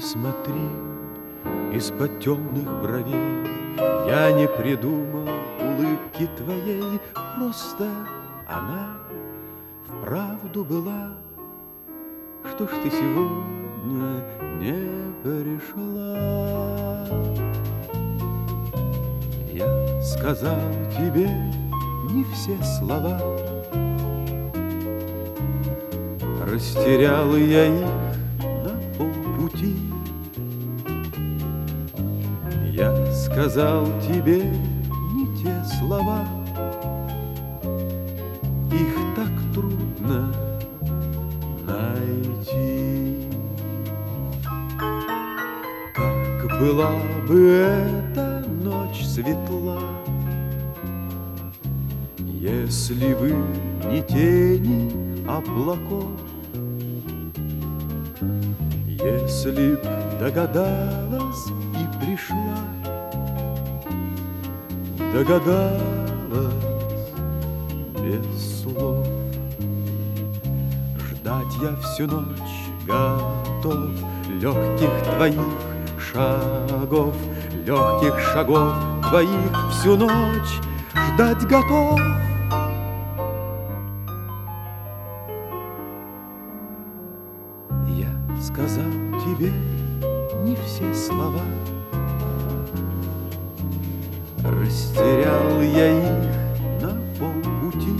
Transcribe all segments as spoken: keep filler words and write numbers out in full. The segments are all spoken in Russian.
смотри, из-под темных бровей я не придумал улыбки твоей, просто она вправду была. Что ж ты сегодня не пришла? Я сказал тебе не все слова, растерял я их на полпути. Я сказал тебе не те слова, их так трудно найти. Как была бы эта ночь светла, если бы не тени облаков, если б догадалась и пришла, догадалась без слов. Ждать я всю ночь готов легких твоих шагов, легких шагов твоих всю ночь ждать готов. Я сказал тебе не все слова, растерял я их на полпути.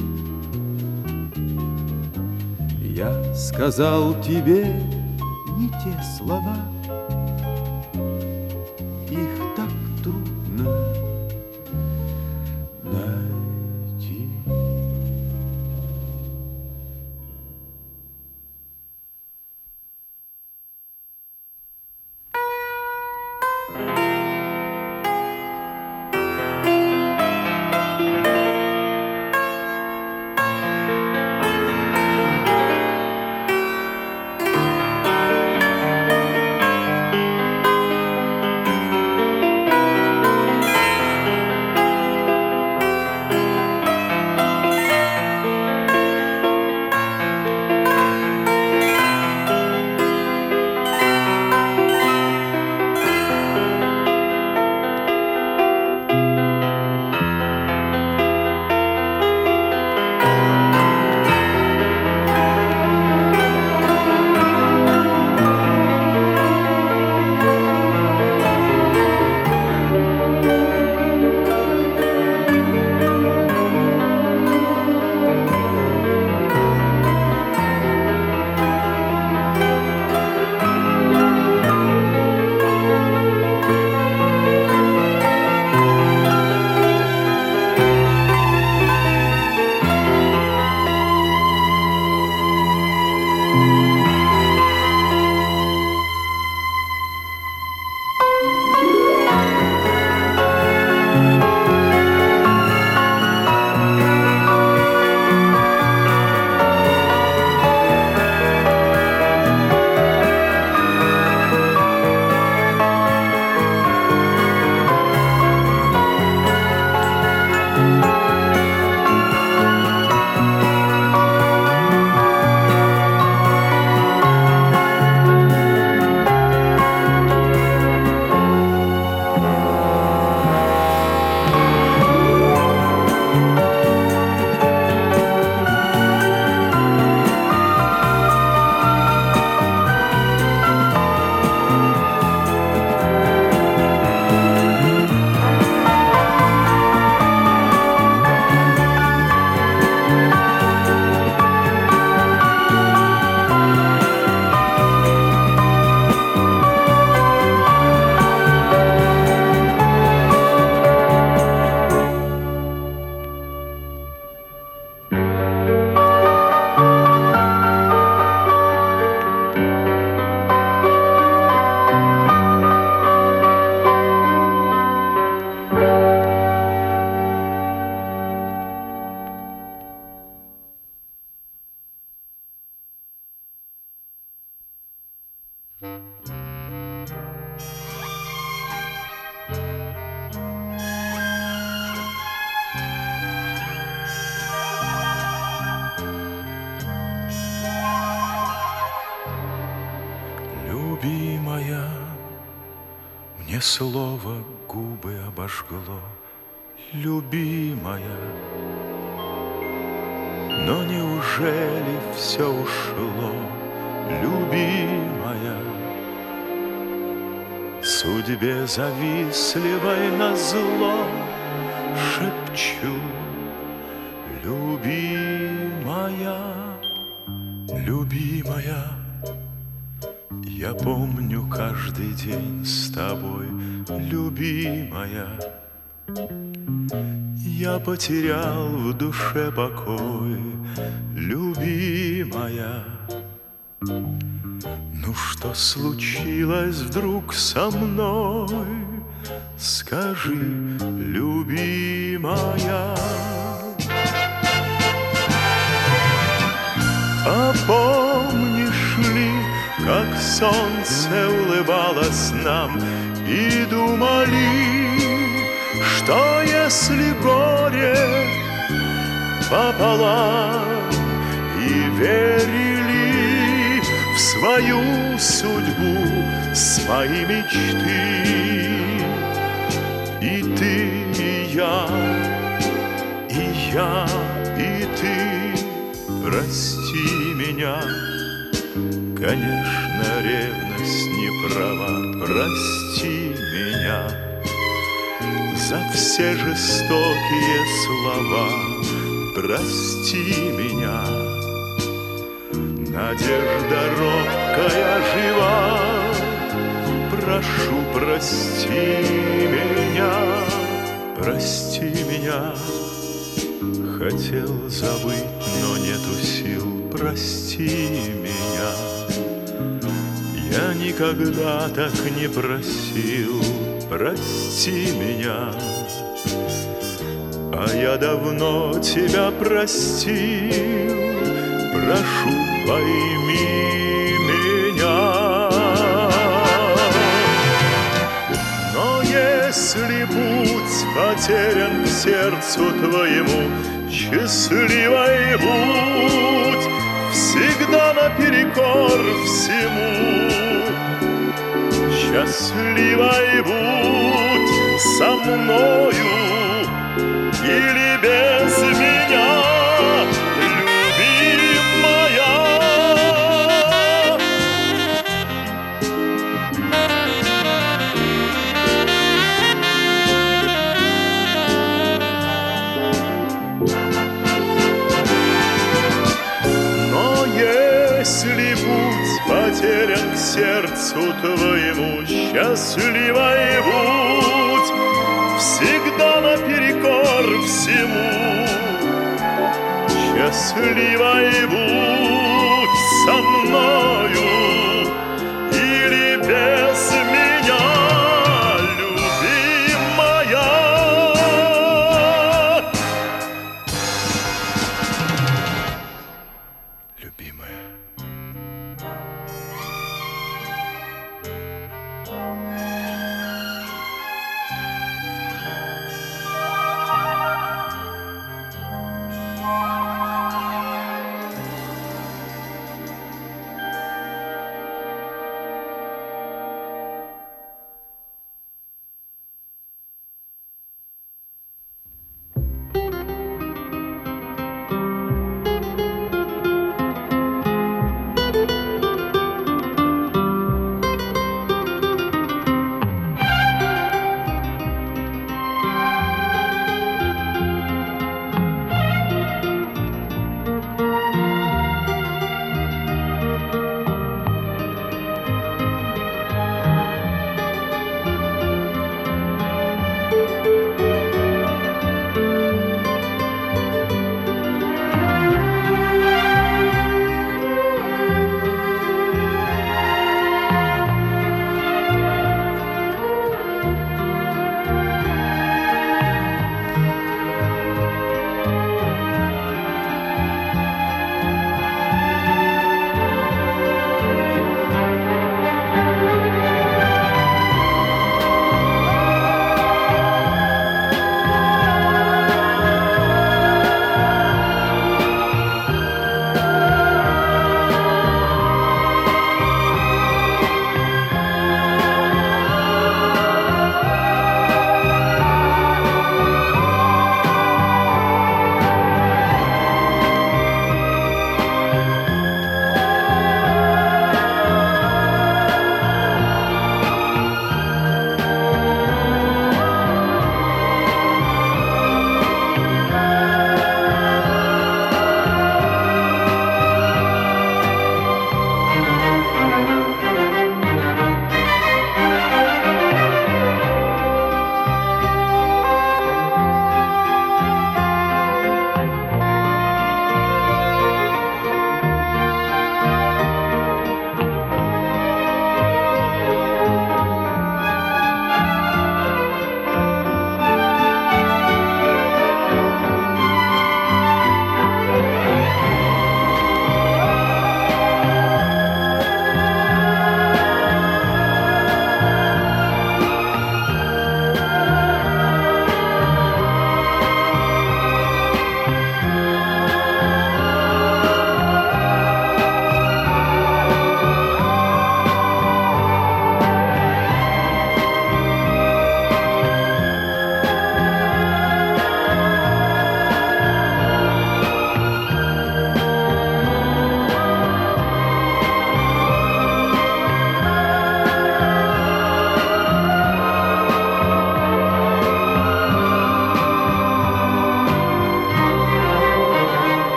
Я сказал тебе не те слова, их так трудно найти. слово губы обожгло, любимая. Но неужели все ушло, любимая? Судьбе завистливой назло шепчу, любимая, любимая. Я помню каждый день с тобой, любимая. Я потерял в душе покой, любимая. Ну что случилось вдруг со мной? Скажи, любимая. А помнишь ли, как солнце улыбалось нам, и думали, что если горе пополам, и верили в свою судьбу, свои мечты, и ты, и я, и я, и ты, прости меня. Конечно, ревность не права, прости меня за все жестокие слова, прости меня. Надежда робкая жива, прошу, прости меня, прости меня. Хотел забыть, но нету сил, прости меня. Я никогда так не просил, прости меня. А я давно тебя простил, прошу, пойми меня. Но если путь потерян к сердцу твоему, счастливой будь всегда наперекор всему. Счастливой будь со мною или без меня, любимая. Но если путь потерян к сердцу твоему, счастливой будь всегда наперекор всему. Счастливой будь со мною или без меня, любимая. Любимая.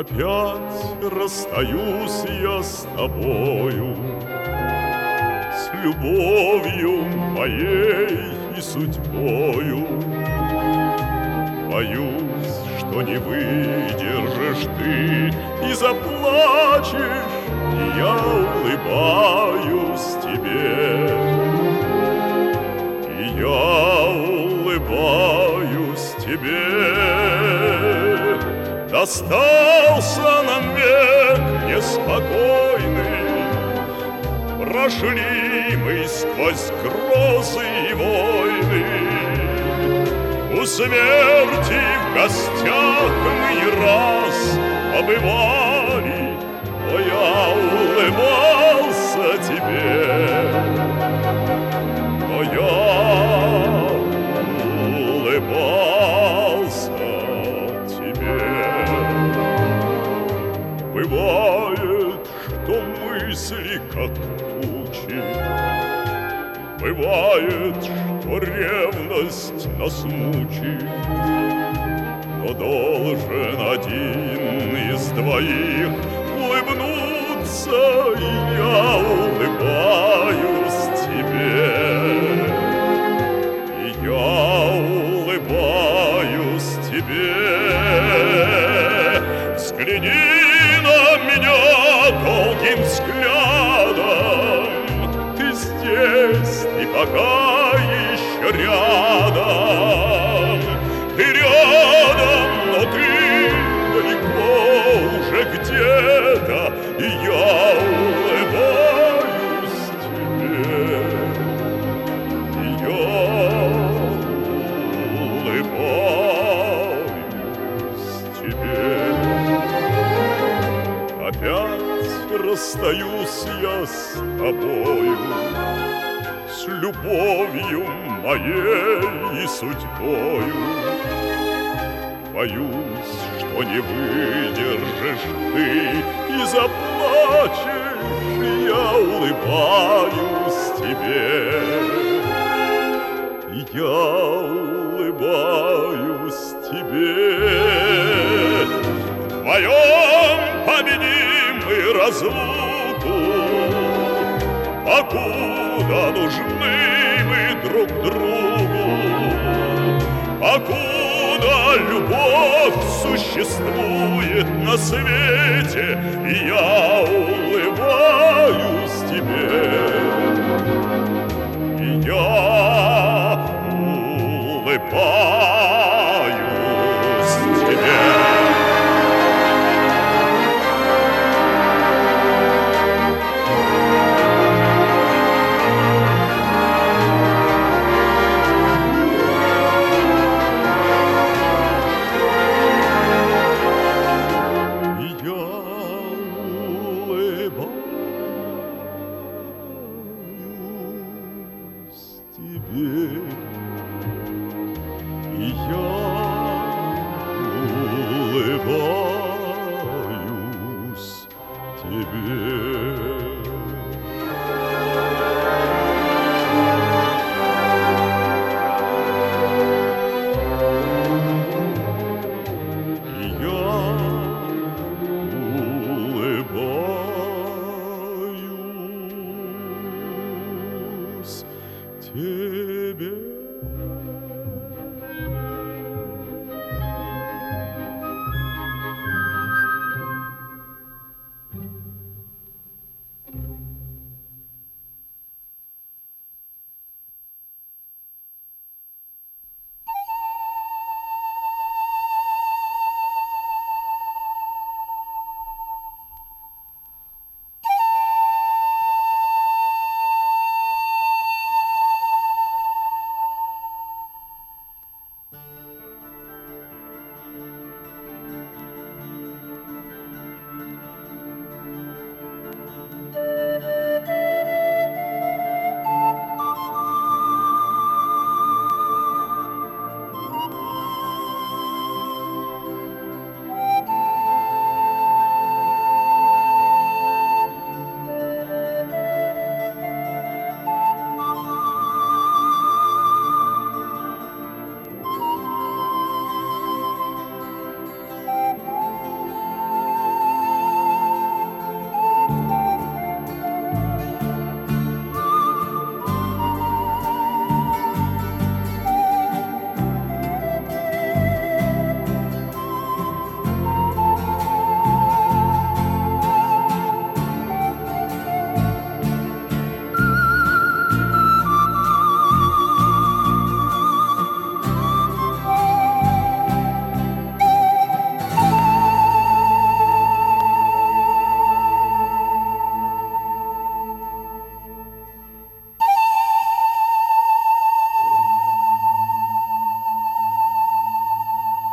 Опять расстаюсь я с тобою, с любовью моей и судьбою. Боюсь, что не выдержишь ты и заплачешь, и я улыбаюсь тебе. И я улыбаюсь тебе. Достался нам век неспокойный, прошли мы сквозь грозы и войны. У смерти в гостях мы не раз побывали, но я улыбался тебе, но я улыбался тебе. Бывает, что мысли как тучи, бывает, что ревность нас мучит, но должен один из двоих улыбнуться, и я улыбаюсь тебе. И я улыбаюсь тебе. Взгляни на меня долгим взглядом, ты здесь, ты пока еще рядом. Ты рядом, но ты далеко уже где-то, и я улыбаюсь тебе. И я улыбаюсь тебе. Опять расстаюсь я с тобою, с любовью моей и судьбою. Боюсь, что не выдержишь ты и заплачешь, и я улыбаюсь тебе. И я улыбаюсь тебе. В твоем победимой разлуку, покуда нужны мы друг другу, покуда любовь существует на свете, и я улыбаюсь тебе. И я улыбаюсь тебе. И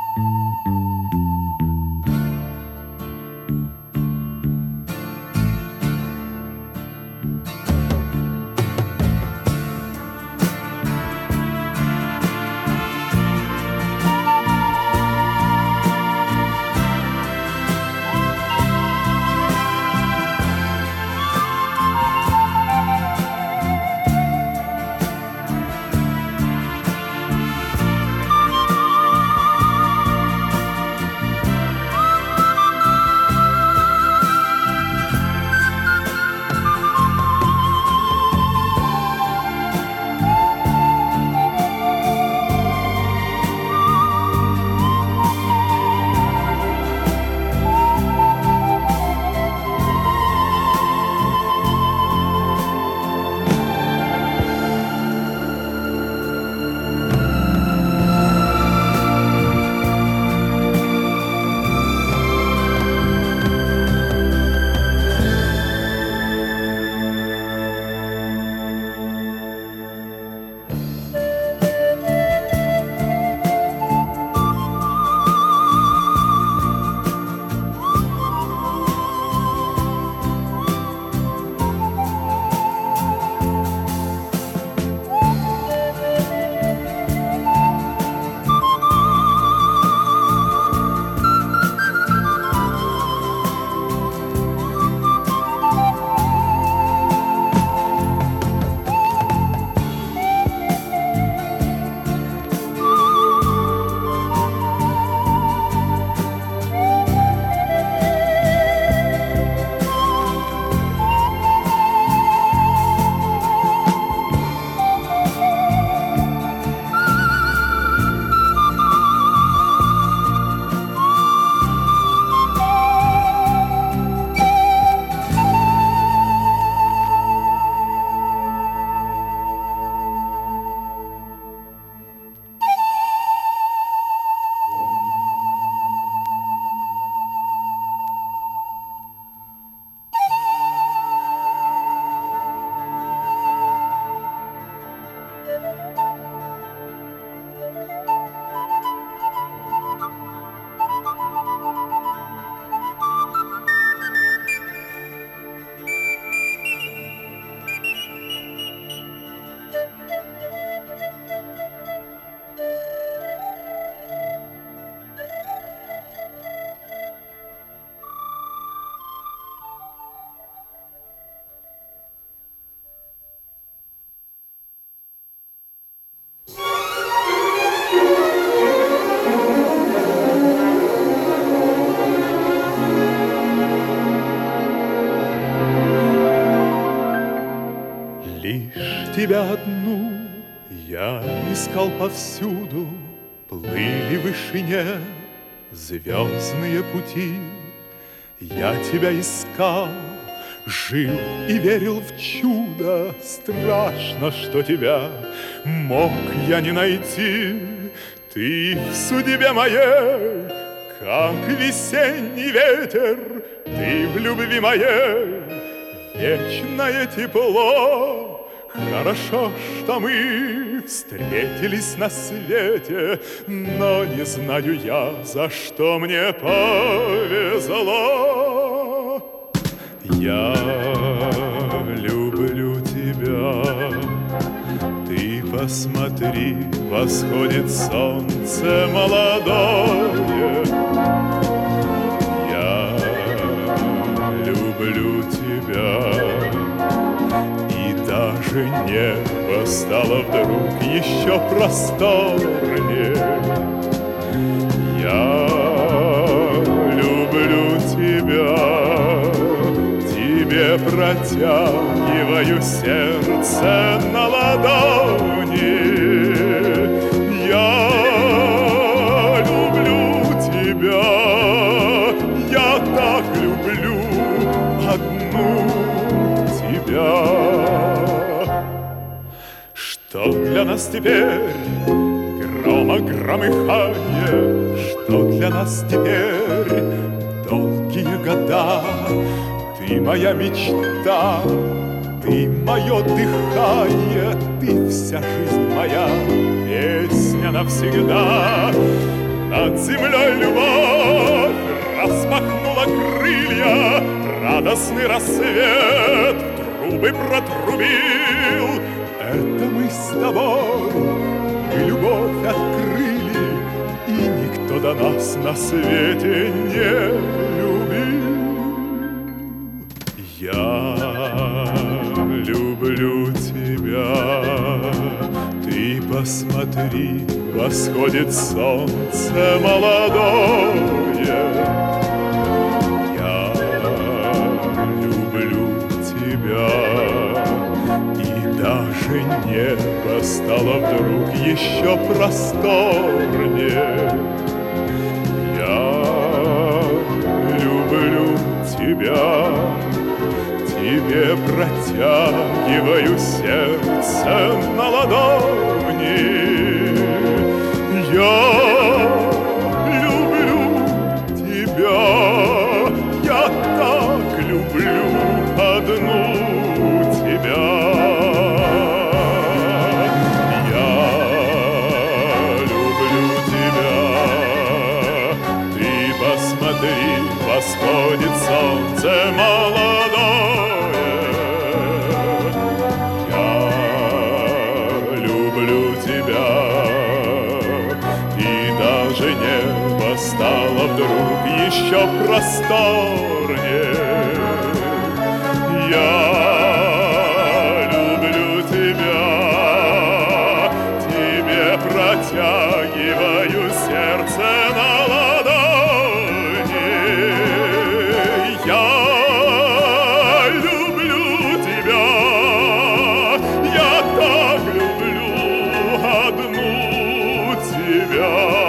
Тебя одну я искал повсюду, плыли в вышине звездные пути. Я тебя искал, жил и верил в чудо. Страшно, что тебя мог я не найти. Ты в судьбе моей, как весенний ветер, ты в любви моей вечное тепло. Хорошо, что мы встретились на свете, но не знаю я, за что мне повезло. Я люблю тебя, ты посмотри, восходит солнце молодое. Я люблю тебя, даже небо стало вдруг еще просторнее. Я люблю тебя, тебе протягиваю сердце на ладони. Я люблю тебя, я так люблю одну тебя. Что для нас теперь грома громыхание, что для нас теперь долгие года. Ты моя мечта, ты мое дыхание, ты вся жизнь моя, песня навсегда. над землей любовь распахнула крылья, радостный рассвет в трубы протрубил. Это мы с тобой, мы любовь открыли, и никто до нас на свете не любил. Я люблю тебя, ты посмотри, восходит солнце молодое. Я люблю тебя, и даже небо стало вдруг еще просторнее. Я люблю тебя, тебе протягиваю сердце на ладони. Я люблю тебя, я так люблю одну тебя. Я люблю тебя, ты посмотри, восходит солнце молодое. Небо стало вдруг еще просторнее. Я люблю тебя, тебе протягиваю сердце на ладони. Я люблю тебя, я так люблю одну тебя.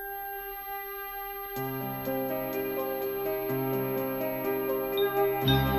Thank you.